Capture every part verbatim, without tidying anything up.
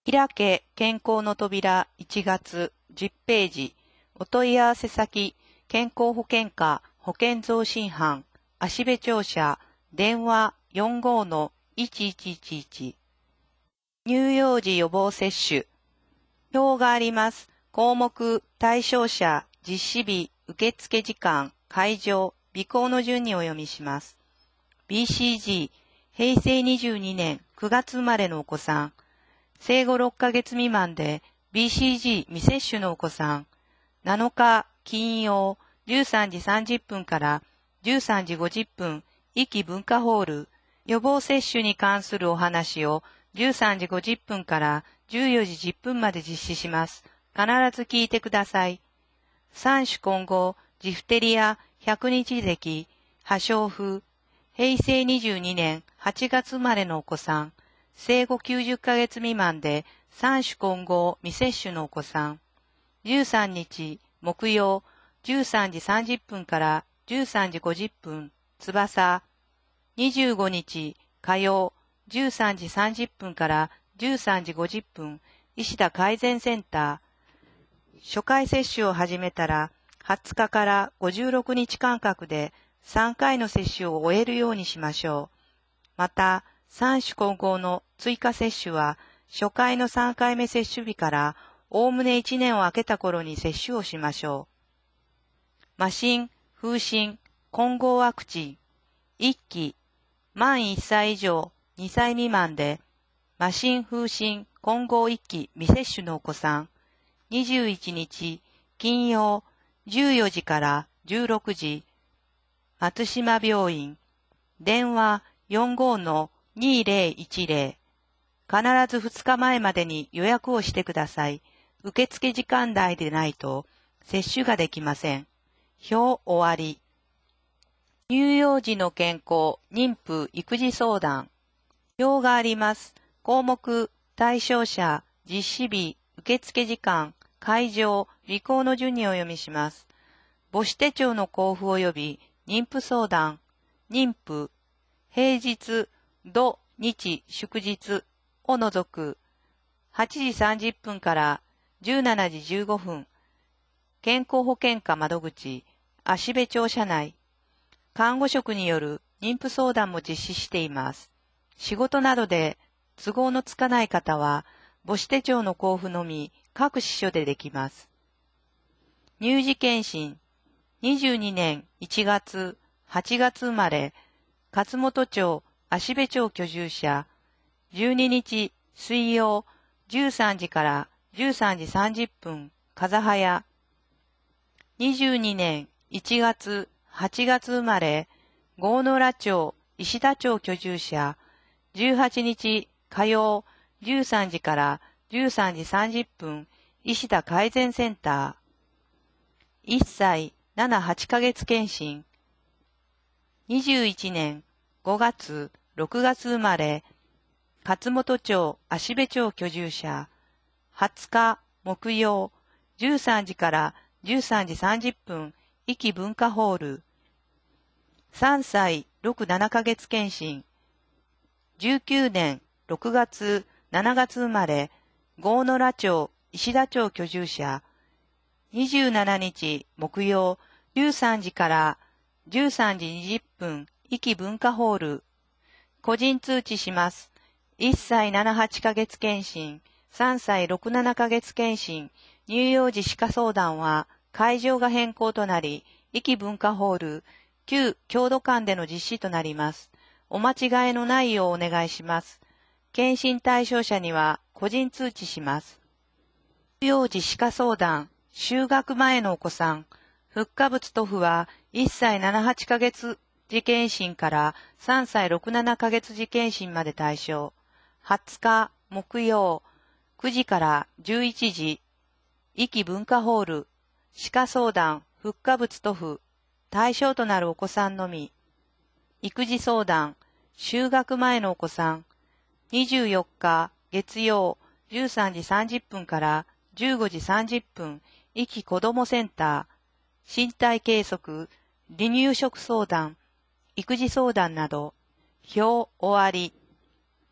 開け健康の扉いちがつじゅっページ、お問い合わせ先、健康保険課保険増進班、芦部庁舎、電話 よんごーいちいちいちいち。乳幼児予防接種。表があります。項目、対象者、実施日、受付時間、会場、備考の順にお読みします。ビーシージー、平成にじゅうにねんくがつ生まれのお子さん。生後ろっかげつ未満で ビーシージー 未接種のお子さん。なのか金曜じゅうさんじさんじゅっぷんからじゅうさんじごじゅっぷん、壱岐文化ホール、予防接種に関するお話をじゅうさんじごじゅっぷんからじゅうよじじゅっぷんまで実施します。必ず聞いてください。三種混合、ジフテリア、百日咳、破傷風、平成にじゅうにねんはちがつ生まれのお子さん、生後きゅうじゅっかげつ未満で三種混合未接種のお子さん、じゅうさんにち木曜じゅうさんじさんじゅっぷんからじゅうさんじごじゅっぷん、翼、にじゅうごにち火曜じゅうさんじさんじゅっぷんからじゅうさんじごじゅっぷん、石田改善センター。初回接種を始めたらはつかからごじゅうろくにち間隔でさんかいの接種を終えるようにしましょう。また、三種混合の追加接種は初回のさんかいめ接種日からおおむねいちねんを空けた頃に接種をしましょう。麻疹、風疹、混合ワクチン、いっき、満いっさい以上にさい未満で麻疹、風疹、混合いっき未接種のお子さん、にじゅういちにち金曜じゅうよじからじゅうろくじ、松島病院、電話 よんごーにーぜろいちぜろ。必ずふつかまえまでに予約をしてください。受付時間内でないと接種ができません。表終わり。乳幼児の健康、妊婦、育児相談。表があります。項目、対象者、実施日、受付時間、会場、備考の順にお読みします。母子手帳の交付及び妊婦相談、妊婦、平日、土、日、祝日を除く、はちじさんじゅっぷんからじゅうしちじじゅうごふん、健康保険課窓口、芦部庁舎内、看護職による妊婦相談も実施しています。仕事などで都合のつかない方は、母子手帳の交付のみ各支所でできます。乳児健診、にじゅうにねんいちがつ、はちがつ生まれ、勝本町、芦部町居住者、じゅうににち水曜じゅうさんじからじゅうさんじさんじゅっぷん、風早、にじゅうにねんいちがつ、はちがつ生まれ、郷野良町、石田町居住者、じゅうはちにち火曜じゅうさんじからじゅうさんじさんじゅっぷん、石田改善センター、いっさいななはちかげつ健診、にじゅういちねんごがつ、ろくがつ生まれ、勝本町、芦部町居住者、はつか木曜、じゅうさんじからじゅうさんじさんじゅっぷん、壱岐文化ホール、さんさいろく、ななかげつ健診、じゅうきゅうねんろくがつ、しちがつ生まれ、郷野良町、石田町居住者、にじゅうしちにち木曜、じゅうさんじからじゅうさんじにじゅっぷん、壱岐文化ホール、個人通知します。いっさいなな、はちかげつ健診、さんさいろく、ななかげつ健診、乳幼児歯科相談は会場が変更となり、壱岐文化ホール、旧郷土館での実施となります。お間違いのないようお願いします。健診対象者には個人通知します。乳幼児歯科相談、就学前のお子さん、復化物塗布はいっさいなな、はちかげつ時健診からさんさいろく、ななかげつ時健診まで対象。はつか木曜くじからじゅういちじ、壱岐文化ホール、歯科相談、復化物塗布、対象となるお子さんのみ。育児相談、就学前のお子さん、にじゅうよっか月曜じゅうさんじさんじゅっぷんからじゅうごじさんじゅっぷん、壱岐子どもセンター、身体計測、離乳食相談、育児相談など、表終わり。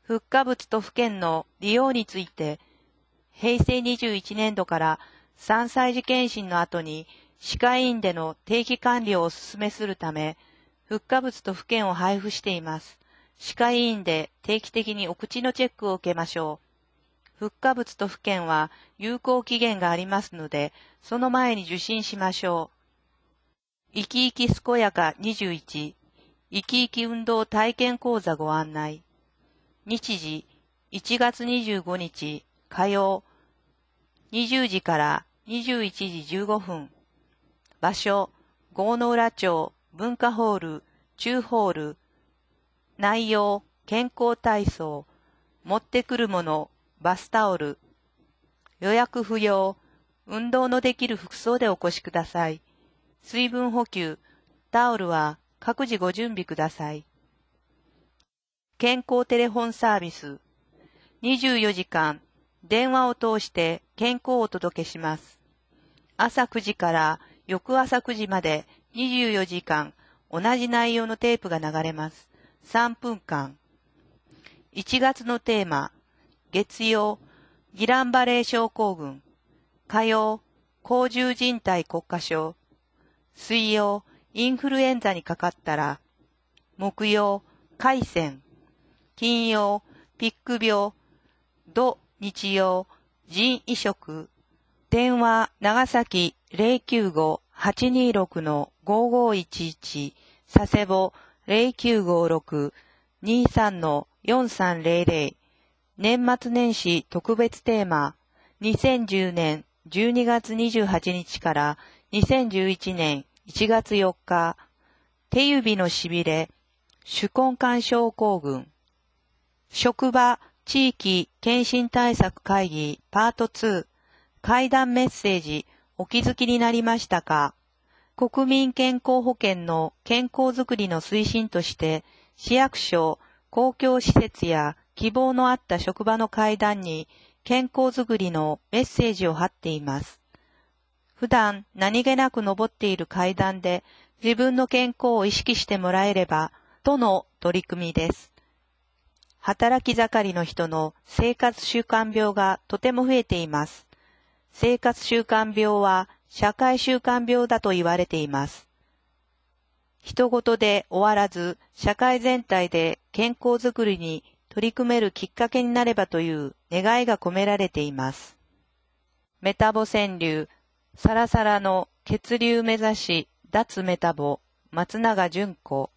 復化物都府県の利用について、へいせいにじゅういちねんどからさんさい児検診の後に歯科医院での定期管理をお勧めするため、復化物都府県を配布しています。歯科医院で定期的にお口のチェックを受けましょう。復化物都府県は有効期限がありますので、その前に受診しましょう。いきいき健やかにじゅういち、いきいき運動体験講座ご案内。日時、いちがつにじゅうごにち火曜、にじゅうじからにじゅういちじじゅうごふん。場所、郷ノ浦町文化ホール、中ホール。内容、健康体操。持ってくるもの、バスタオル。予約不要。運動のできる服装でお越しください。水分補給、タオルは各自ご準備ください。健康テレフォンサービス。にじゅうよじかん、電話を通して健康をお届けします。朝くじから翌朝くじまでにじゅうよじかん、同じ内容のテープが流れます。さんぷんかん。いちがつのテーマ、月曜、ギランバレー症候群。火曜、甲状靭帯骨化症。水曜、インフルエンザにかかったら。木曜、海鮮。金曜、ピック病。土日曜、腎移植。電話、長崎 ゼロきゅうご はちにろく ごごいちいち。佐世保 ゼロきゅうごろく にさん よんさんゼロゼロ。年末年始特別テーマ。にせんじゅうねんじゅうにがつにじゅうはちにちからにせんじゅういちねんいちがつよっか。手指のしびれ、手根管症候群。職場地域検診対策会議パートツー。怪談メッセージお気づきになりましたか？国民健康保険の健康づくりの推進として市役所、公共施設や希望のあった職場の階段に健康づくりのメッセージを貼っています。普段何気なく登っている階段で自分の健康を意識してもらえればとの取り組みです。働き盛りの人の生活習慣病がとても増えています。生活習慣病は社会習慣病だと言われています。人事で終わらず、社会全体で健康づくりに取り組めるきっかけになればという願いが込められています。メタボ川柳、サラサラの血流目指し、脱メタボ、松永純子。